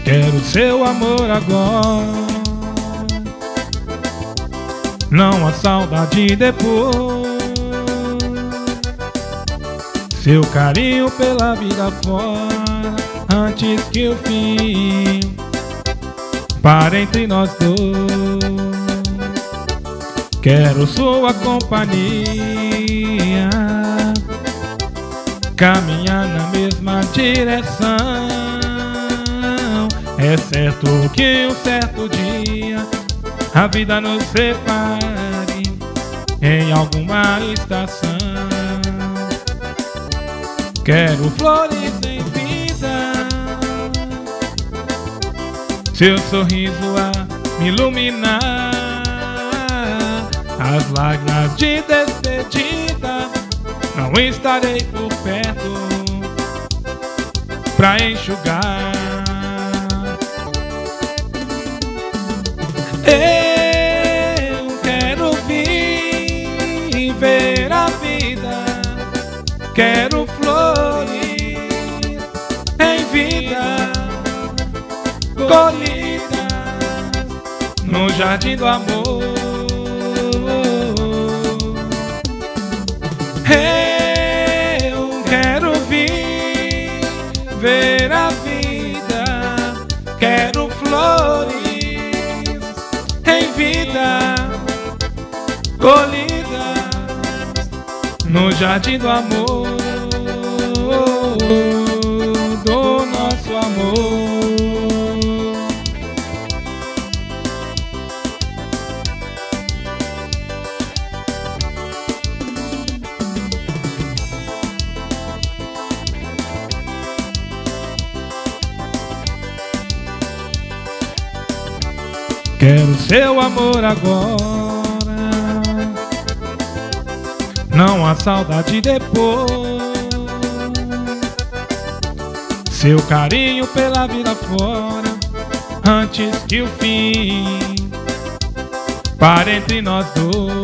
Quero seu amor agora, não há saudade depois. Seu carinho pela vida fora, antes que o fim pare entre nós dois. Quero sua companhia, caminhar na mesma direção. É certo que um certo dia a vida nos separe em alguma estação. Quero flores em vida, seu sorriso a me iluminar. As lágrimas de despedida, não estarei por perto pra enxugar. Eu quero viver a vida, quero flores em vida, colhidas no jardim do amor. Eu quero viver a vida, quero flores em vida, colhidas no jardim do amor, do nosso amor. Quero seu amor agora, não há saudade depois. Seu carinho pela vida fora, antes que o fim pare entre nós dois.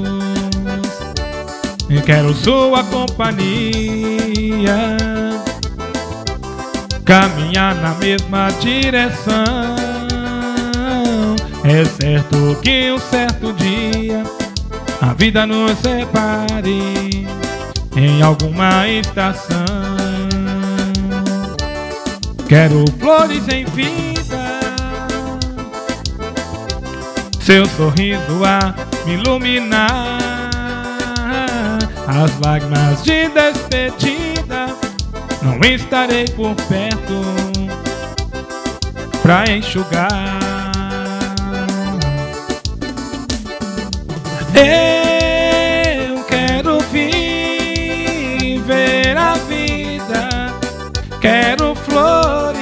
Eu quero sua companhia, caminhar na mesma direção. É certo que um certo dia a vida nos separe em alguma estação. Quero flores em vida, seu sorriso a me iluminar. As lágrimas de despedida, não estarei por perto pra enxugar. Eu quero viver a vida, quero flores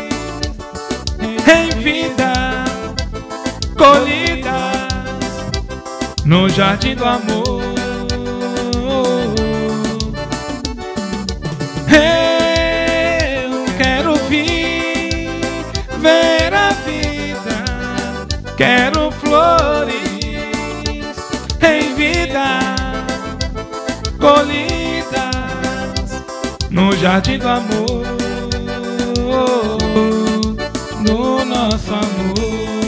em vida, colhidas no jardim do amor. Eu quero viver a vida, quero flores em vida, colhidas no jardim do amor, no nosso amor.